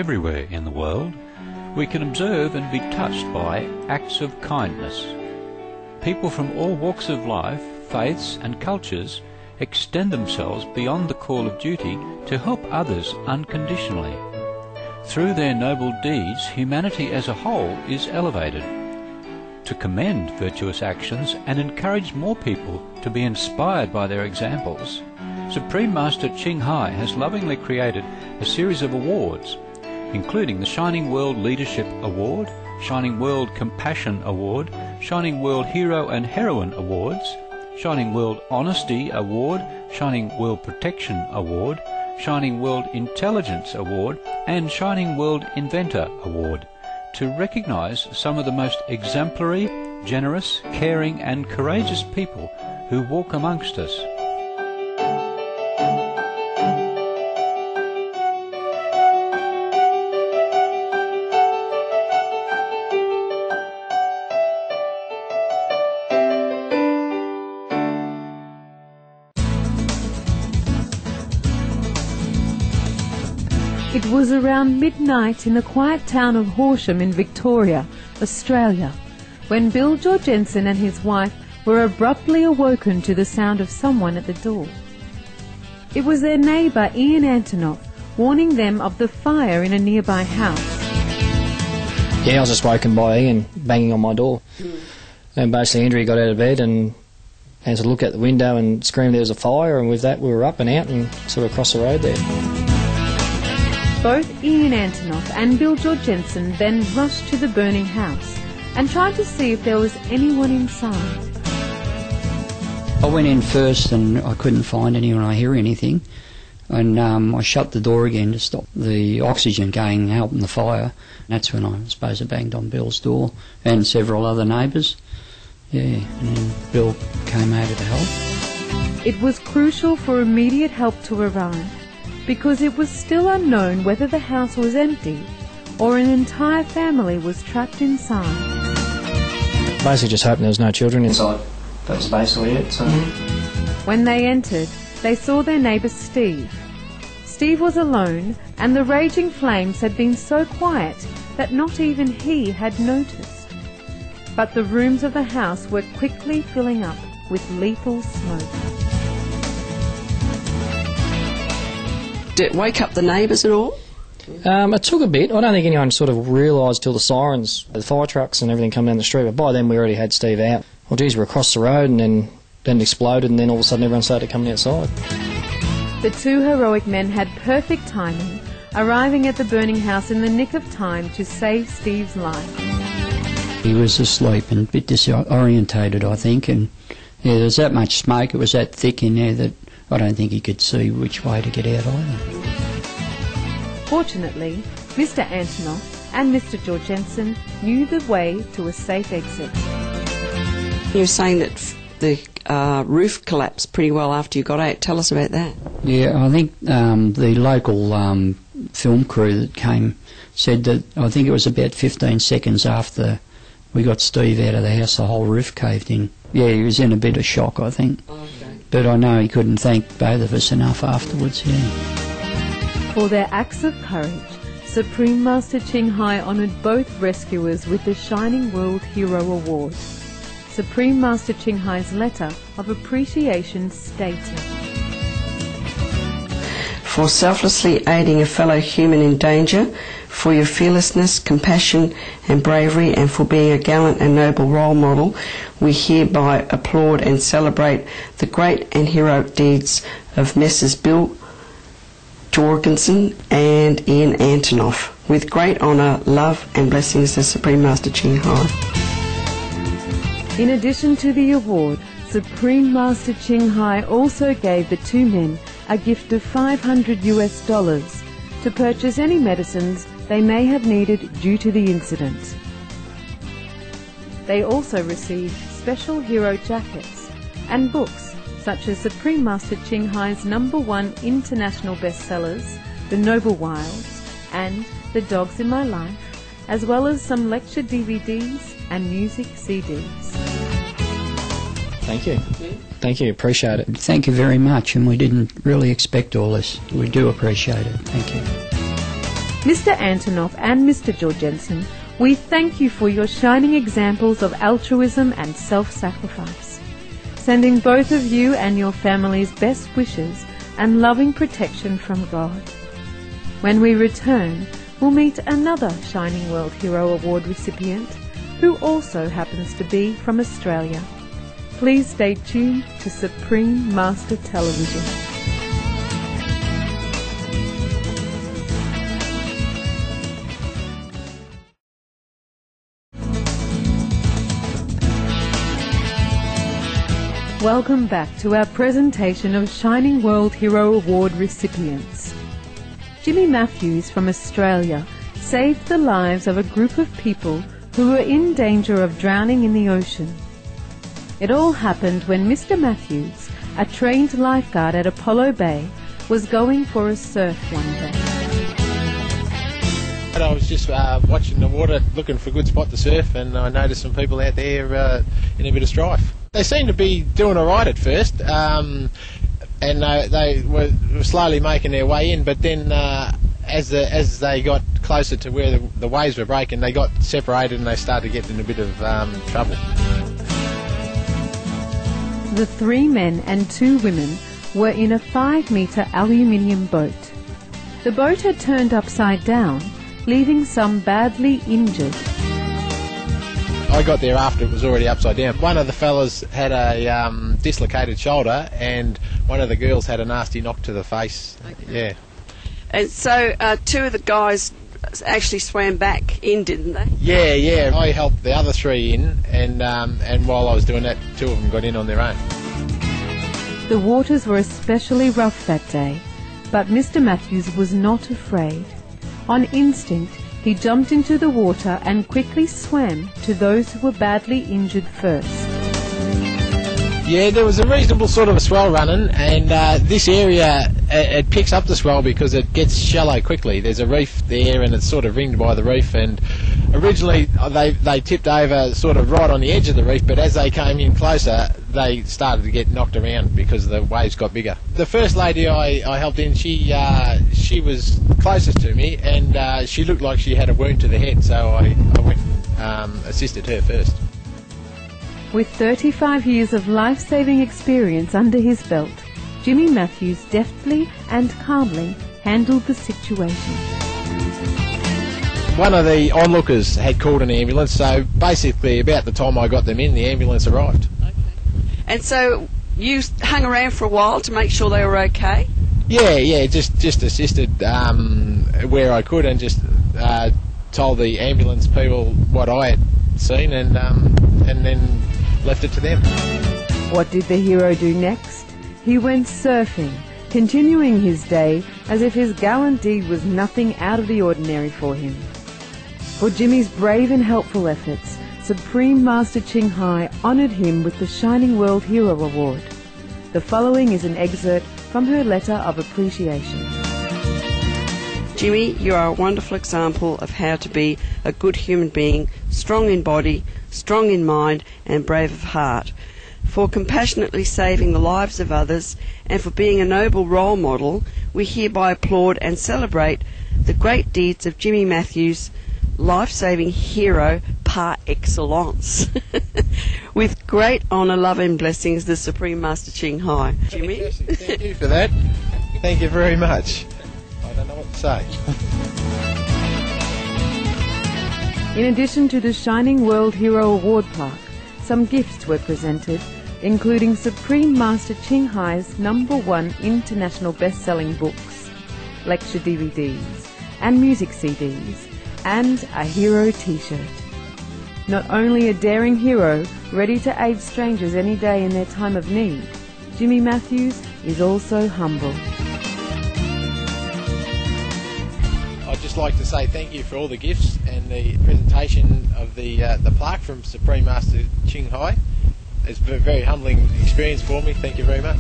everywhere in the world, we can observe and be touched by acts of kindness. People from all walks of life, faiths and cultures extend themselves beyond the call of duty to help others unconditionally. Through their noble deeds, humanity as a whole is elevated. To commend virtuous actions and encourage more people to be inspired by their examples, Supreme Master Ching Hai has lovingly created a series of awards, including the Shining World Leadership Award, Shining World Compassion Award, Shining World Hero and Heroine Awards, Shining World Honesty Award, Shining World Protection Award, Shining World Intelligence Award, and Shining World Inventor Award, to recognise some of the most exemplary, generous, caring and courageous people who walk amongst us. It was around midnight in the quiet town of Horsham in Victoria, Australia, when Bill Jorgensen and his wife were abruptly awoken to the sound of someone at the door. It was their neighbour Ian Antonoff warning them of the fire in a nearby house. Yeah, I was just woken by Ian banging on my door. And basically Andrew got out of bed and had to look out the window and screamed there was a fire, and with that we were up and out and sort of across the road there. Both Ian Antonoff and Bill Jorgensen then rushed to the burning house and tried to see if there was anyone inside. I went in first and I couldn't find anyone or hear anything, and I shut the door again to stop the oxygen going out in the fire. That's when I suppose I banged on Bill's door and several other neighbours. Yeah, and then Bill came over to help. It was crucial for immediate help to arrive, because it was still unknown whether the house was empty or an entire family was trapped inside. Basically just hoping there was no children inside. That's basically it. So. When they entered, they saw their neighbour Steve. Steve was alone, and the raging flames had been so quiet that not even he had noticed. But the rooms of the house were quickly filling up with lethal smoke. Did it wake up the neighbours at all? It took a bit. I don't think anyone sort of realised till the sirens, the fire trucks and everything come down the street, but by then we already had Steve out. Well, geez, we're across the road and then it exploded, and then all of a sudden everyone started coming outside. The two heroic men had perfect timing, arriving at the burning house in the nick of time to save Steve's life. He was asleep and a bit disorientated, I think, and yeah, there was that much smoke, it was that thick in there that I don't think he could see which way to get out either. Fortunately, Mr. Antonoff and Mr. Jorgensen knew the way to a safe exit. You were saying that the roof collapsed pretty well after you got out. Tell us about that. Yeah, I think the local film crew that came said that I think it was about 15 seconds after we got Steve out of the house, the whole roof caved in. Yeah, he was in a bit of shock, I think. Okay. But I know he couldn't thank both of us enough afterwards, yeah. For their acts of courage, Supreme Master Ching Hai honoured both rescuers with the Shining World Hero Award. Supreme Master Ching Hai's letter of appreciation stated, For selflessly aiding a fellow human in danger, for your fearlessness, compassion and bravery, and for being a gallant and noble role model, we hereby applaud and celebrate the great and heroic deeds of Messrs. Bill Jorgensen and Ian Antonoff. With great honour, love and blessings to Supreme Master Ching Hai. In addition to the award, Supreme Master Ching Hai also gave the two men a gift of $500 to purchase any medicines they may have needed due to the incident. They also received special hero jackets and books such as Supreme Master Ching Hai's #1 international bestsellers, The Noble Wilds and The Dogs in My Life, as well as some lecture DVDs and music CDs. Thank you. Thank you, appreciate it. Thank you very much, and we didn't really expect all this. We do appreciate it. Thank you. Mr. Antonov and Mr. Jorgensen, we thank you for your shining examples of altruism and self-sacrifice. Sending both of you and your families best wishes and loving protection from God. When we return, we'll meet another Shining World Hero Award recipient who also happens to be from Australia. Please stay tuned to Supreme Master Television. Welcome back to our presentation of Shining World Hero Award recipients. Jimmy Matthews from Australia saved the lives of a group of people who were in danger of drowning in the ocean. It all happened when Mr. Matthews, a trained lifeguard at Apollo Bay, was going for a surf one day. I was just watching the water, looking for a good spot to surf, and I noticed some people out there in a bit of strife. They seemed to be doing all right at first, and they were slowly making their way in, but then as they got closer to where the waves were breaking, they got separated and they started getting in a bit of trouble. The 3 men and 2 women were in a 5-metre aluminium boat. The boat had turned upside down, leaving some badly injured. I got there after it was already upside down. One of the fellas had a dislocated shoulder, and one of the girls had a nasty knock to the face. Okay. Yeah. And so 2 of the guys actually swam back in, didn't they? Yeah. I helped the other 3 in, and while I was doing that, 2 of them got in on their own. The waters were especially rough that day, but Mr. Matthews was not afraid. On instinct, he jumped into the water and quickly swam to those who were badly injured first. Yeah, there was a reasonable sort of a swell running, and this area, it picks up the swell because it gets shallow quickly. There's a reef there and it's sort of ringed by the reef, and originally they tipped over sort of right on the edge of the reef, but as they came in closer, they started to get knocked around because the waves got bigger. The first lady I helped in, she was closest to me, and she looked like she had a wound to the head, so I went and assisted her first. With 35 years of life-saving experience under his belt, Jimmy Matthews deftly and calmly handled the situation. One of the onlookers had called an ambulance, so basically about the time I got them in, the ambulance arrived. Okay. And so you hung around for a while to make sure they were okay? Yeah, just assisted where I could, and just told the ambulance people what I had seen, and then left it to them. What did the hero do next? He went surfing, continuing his day as if his gallant deed was nothing out of the ordinary for him. For Jimmy's brave and helpful efforts, Supreme Master Ching Hai honoured him with the Shining World Hero Award. The following is an excerpt from her letter of appreciation. Jimmy, you are a wonderful example of how to be a good human being, strong in body, strong in mind, and brave of heart. For compassionately saving the lives of others, and for being a noble role model, we hereby applaud and celebrate the great deeds of Jimmy Matthews, life-saving hero par excellence. With great honour, love and blessings, the Supreme Master Ching Hai. Jimmy? Thank you for that. Thank you very much. I don't know what to say. In addition to the Shining World Hero Award plaque, some gifts were presented, including Supreme Master Ching Hai's #1 international best-selling books, lecture DVDs, and music CDs, and a hero t-shirt. Not only a daring hero, ready to aid strangers any day in their time of need, Jimmy Matthews is also humble. I'd just like to say thank you for all the gifts and the presentation of the plaque from Supreme Master Ching Hai. It's been a very humbling experience for me. Thank you very much.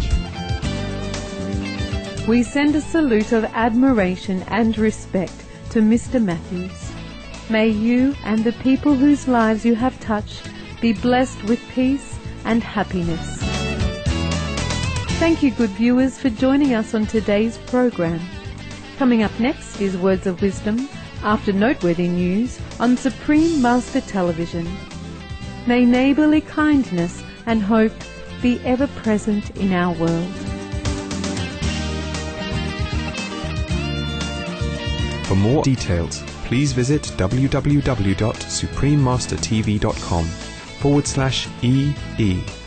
We send a salute of admiration and respect to Mr. Matthews. May you and the people whose lives you have touched be blessed with peace and happiness. Thank you, good viewers, for joining us on today's program. Coming up next is Words of Wisdom, after noteworthy news on Supreme Master Television. May neighbourly kindness and hope be ever present in our world. For more details, please visit www.suprememastertv.com/EE.